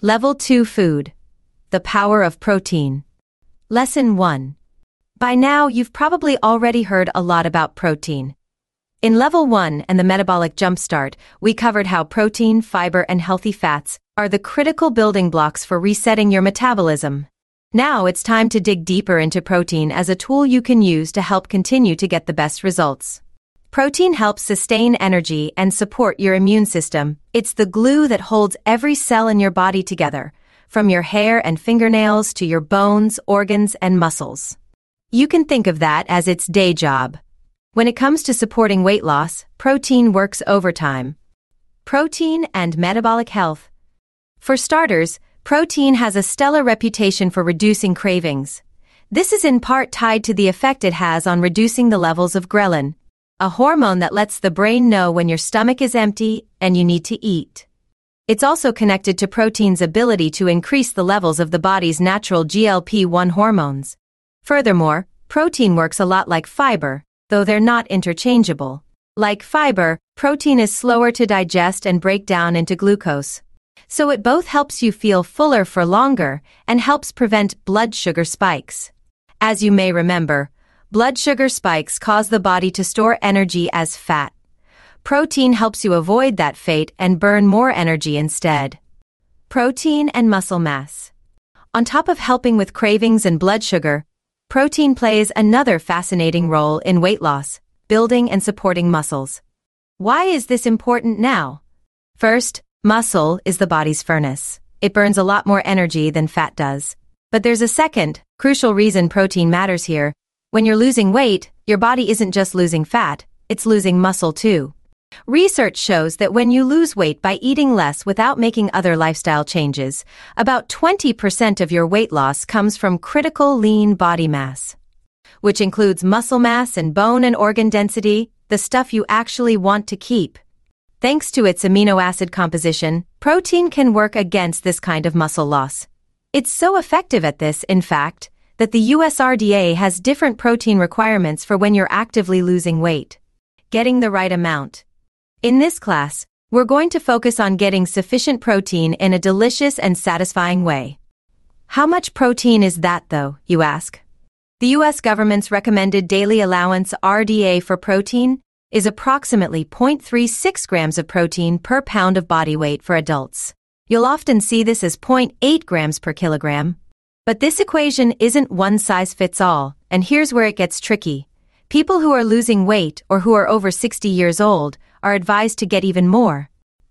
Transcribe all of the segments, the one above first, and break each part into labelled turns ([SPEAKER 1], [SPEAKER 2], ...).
[SPEAKER 1] Level 2 Food. The Power of Protein. Lesson 1. By now, you've probably already heard a lot about protein. In Level 1 and the Metabolic Jumpstart, we covered how protein, fiber, and healthy fats are the critical building blocks for resetting your metabolism. Now it's time to dig deeper into protein as a tool you can use to help continue to get the best results. Protein helps sustain energy and support your immune system. It's the glue that holds every cell in your body together, from your hair and fingernails to your bones, organs, and muscles. You can think of that as its day job. When it comes to supporting weight loss, protein works overtime. Protein and metabolic health. For starters, protein has a stellar reputation for reducing cravings. This is in part tied to the effect it has on reducing the levels of ghrelin, a hormone that lets the brain know when your stomach is empty and you need to eat. It's also connected to protein's ability to increase the levels of the body's natural GLP-1 hormones. Furthermore, protein works a lot like fiber, though they're not interchangeable. Like fiber, protein is slower to digest and break down into glucose. So it both helps you feel fuller for longer and helps prevent blood sugar spikes. As you may remember, blood sugar spikes cause the body to store energy as fat. Protein helps you avoid that fate and burn more energy instead. Protein and muscle mass. On top of helping with cravings and blood sugar, protein plays another fascinating role in weight loss, building and supporting muscles. Why is this important now? First, muscle is the body's furnace. It burns a lot more energy than fat does. But there's a second, crucial reason protein matters here. When you're losing weight, your body isn't just losing fat, it's losing muscle too. Research shows that when you lose weight by eating less without making other lifestyle changes, about 20% of your weight loss comes from critical lean body mass, which includes muscle mass and bone and organ density, the stuff you actually want to keep. Thanks to its amino acid composition, protein can work against this kind of muscle loss. It's so effective at this, in fact, that the USRDA has different protein requirements for when you're actively losing weight. Getting the right amount. In this class, we're going to focus on getting sufficient protein in a delicious and satisfying way. How much protein is that, though, you ask? The U.S. government's recommended daily allowance RDA for protein is approximately 0.36 grams of protein per pound of body weight for adults. You'll often see this as 0.8 grams per kilogram. But this equation isn't one size fits all, and here's where it gets tricky. People who are losing weight or who are over 60 years old are advised to get even more.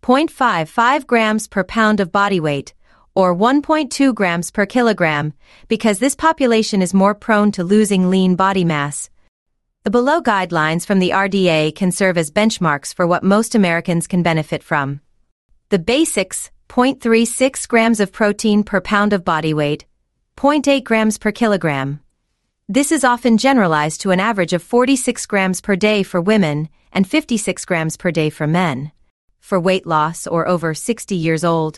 [SPEAKER 1] 0.55 grams per pound of body weight, or 1.2 grams per kilogram, because this population is more prone to losing lean body mass. The below guidelines from the RDA can serve as benchmarks for what most Americans can benefit from. The basics: 0.36 grams of protein per pound of body weight, 0.8 grams per kilogram. This is often generalized to an average of 46 grams per day for women and 56 grams per day for men. For weight loss or over 60 years old.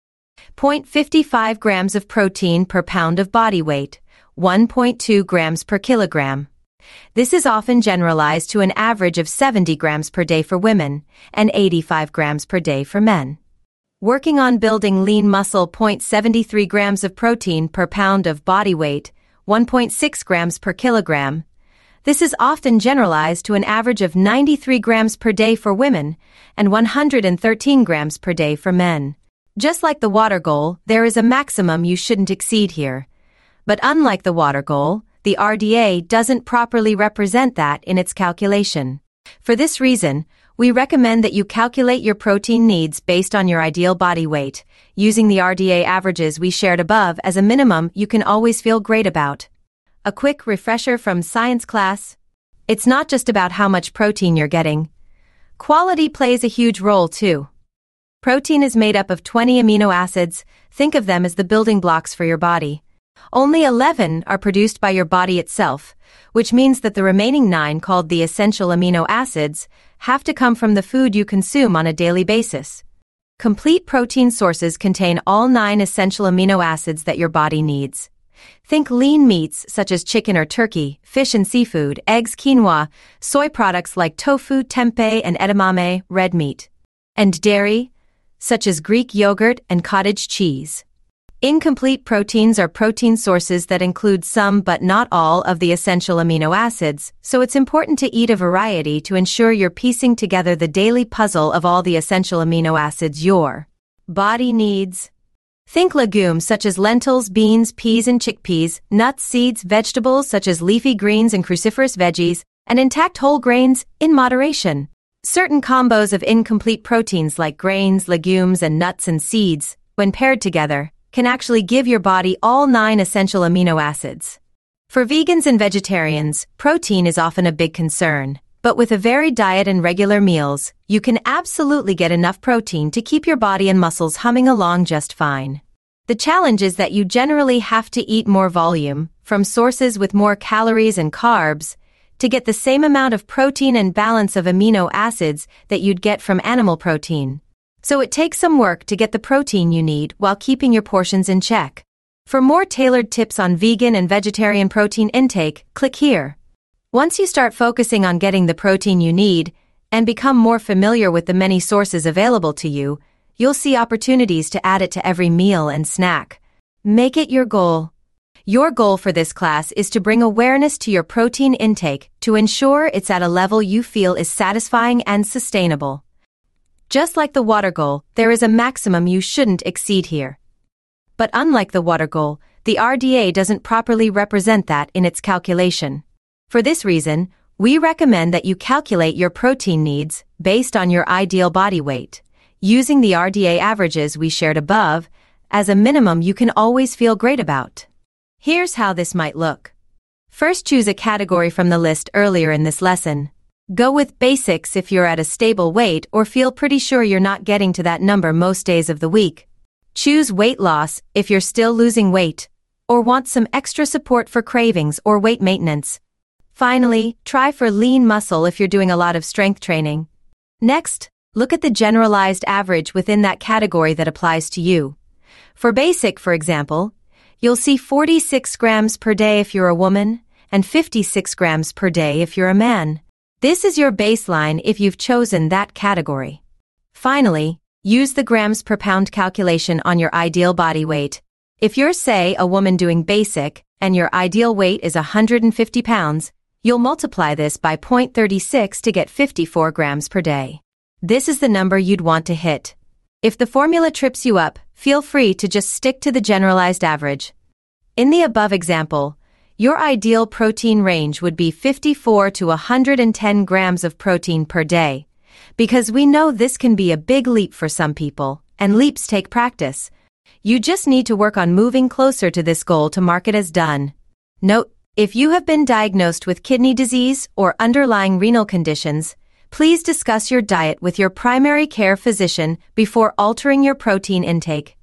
[SPEAKER 1] 0.55 grams of protein per pound of body weight, 1.2 grams per kilogram. This is often generalized to an average of 70 grams per day for women and 85 grams per day for men. Working on building lean muscle: 0.73 grams of protein per pound of body weight, 1.6 grams per kilogram. This is often generalized to an average of 93 grams per day for women and 113 grams per day for men. Just like the water goal, there is a maximum you shouldn't exceed here. But unlike the water goal, the RDA doesn't properly represent that in its calculation. For this reason, we recommend that you calculate your protein needs based on your ideal body weight, using the RDA averages we shared above as a minimum you can always feel great about. A quick refresher from science class. It's not just about how much protein you're getting. Quality plays a huge role too. Protein is made up of 20 amino acids. Think of them as the building blocks for your body. Only 11 are produced by your body itself, which means that the remaining 9, called the essential amino acids, have to come from the food you consume on a daily basis. Complete protein sources contain all 9 essential amino acids that your body needs. Think lean meats such as chicken or turkey, fish and seafood, eggs, quinoa, soy products like tofu, tempeh, and edamame, red meat. And dairy, such as Greek yogurt and cottage cheese. Incomplete proteins are protein sources that include some but not all of the essential amino acids, so it's important to eat a variety to ensure you're piecing together the daily puzzle of all the essential amino acids your body needs. Think legumes such as lentils, beans, peas, and chickpeas, nuts, seeds, vegetables such as leafy greens and cruciferous veggies, and intact whole grains in moderation. Certain combos of incomplete proteins like grains, legumes, and nuts and seeds, when paired together, can actually give your body all 9 essential amino acids. For vegans and vegetarians, protein is often a big concern, but with a varied diet and regular meals, you can absolutely get enough protein to keep your body and muscles humming along just fine. The challenge is that you generally have to eat more volume, from sources with more calories and carbs, to get the same amount of protein and balance of amino acids that you'd get from animal protein. So it takes some work to get the protein you need while keeping your portions in check. For more tailored tips on vegan and vegetarian protein intake, click here. Once you start focusing on getting the protein you need and become more familiar with the many sources available to you, you'll see opportunities to add it to every meal and snack. Make it your goal. Your goal for this class is to bring awareness to your protein intake to ensure it's at a level you feel is satisfying and sustainable. Just like the water goal, there is a maximum you shouldn't exceed here. But unlike the water goal, the RDA doesn't properly represent that in its calculation. For this reason, we recommend that you calculate your protein needs based on your ideal body weight, using the RDA averages we shared above as a minimum you can always feel great about. Here's how this might look. First, choose a category from the list earlier in this lesson. Go with basics if you're at a stable weight or feel pretty sure you're not getting to that number most days of the week. Choose weight loss if you're still losing weight or want some extra support for cravings or weight maintenance. Finally, try for lean muscle if you're doing a lot of strength training. Next, look at the generalized average within that category that applies to you. For basic, for example, you'll see 46 grams per day if you're a woman and 56 grams per day if you're a man. This is your baseline if you've chosen that category. Finally, use the grams per pound calculation on your ideal body weight. If you're, say, a woman doing basic and your ideal weight is 150 pounds, you'll multiply this by 0.36 to get 54 grams per day. This is the number you'd want to hit. If the formula trips you up, feel free to just stick to the generalized average. In the above example, your ideal protein range would be 54 to 110 grams of protein per day, because we know this can be a big leap for some people, and leaps take practice. You just need to work on moving closer to this goal to mark it as done. Note, if you have been diagnosed with kidney disease or underlying renal conditions, please discuss your diet with your primary care physician before altering your protein intake.